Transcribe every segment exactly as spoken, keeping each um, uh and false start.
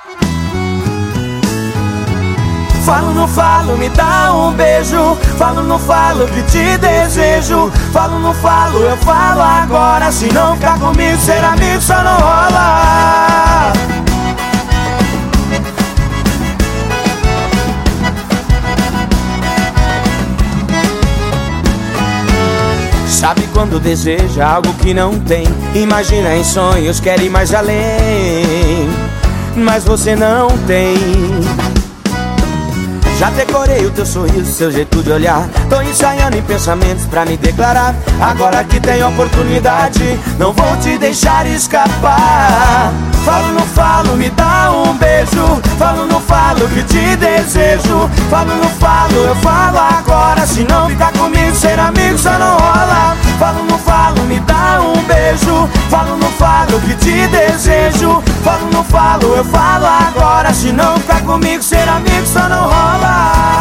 Falo, não falo, me dá um beijo. Falo, não falo que te desejo. Falo, não falo, eu falo agora. Se não ficar comigo, ser amigo só não rola. Sabe quando deseja algo que não tem? Imagina em sonhos, quer ir mais além, mas você não tem. Já decorei o teu sorriso, seu jeito de olhar. Tô ensaiando em pensamentos pra me declarar. Agora que tem oportunidade, não vou te deixar escapar. Falo, não falo, me dá um beijo. Falo, não falo que te desejo. Falo, não falo, eu falo agora. Se não ficar comigo, ser amigo só não rola. Falo, não falo, me dá um beijo. Falo, não falo que te desejo. Falo, não falo, eu falo agora. Se não ficar comigo, ser amigo só não rola.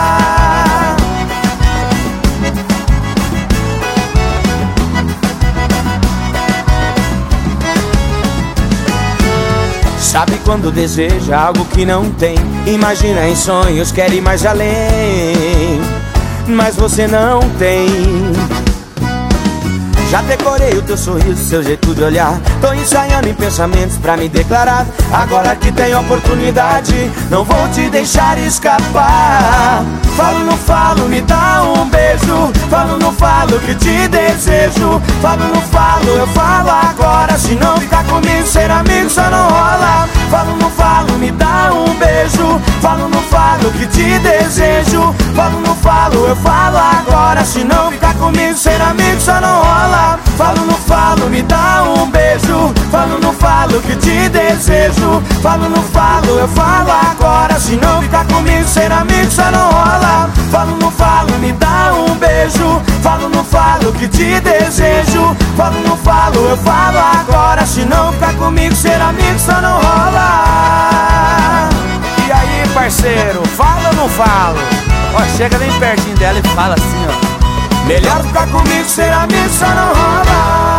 Sabe quando deseja algo que não tem? Imagina em sonhos, quer ir mais além, mas você não tem. Já decorei o teu sorriso, seu jeito de olhar. Tô ensaiando em pensamentos pra me declarar. Agora que tem oportunidade, não vou te deixar escapar. Falo, não falo, me dá um beijo. Falo, não falo que te desejo. Falo, não falo, eu falo agora. Se não ficar comigo, ser amigo só não rola. Falo, não falo, me dá um beijo. Falo, não falo que te desejo. Falo, não falo, eu falo agora. Se não ficar comigo, ser amigo só não rola. Falo, não falo, me dá um beijo. Falo, não falo que te desejo. Falo, não falo, eu falo agora. Se não ficar comigo, ser amigo só não rola. Falo, não falo, me dá um beijo. Falo, não falo que te desejo. Falo, não falo, eu falo agora. Se não ficar comigo, ser amigo só não rola. E aí, parceiro, fala ou não falo? Ó, chega bem pertinho dela e fala assim, ó: melhor ficar comigo, ser amigo só não rola.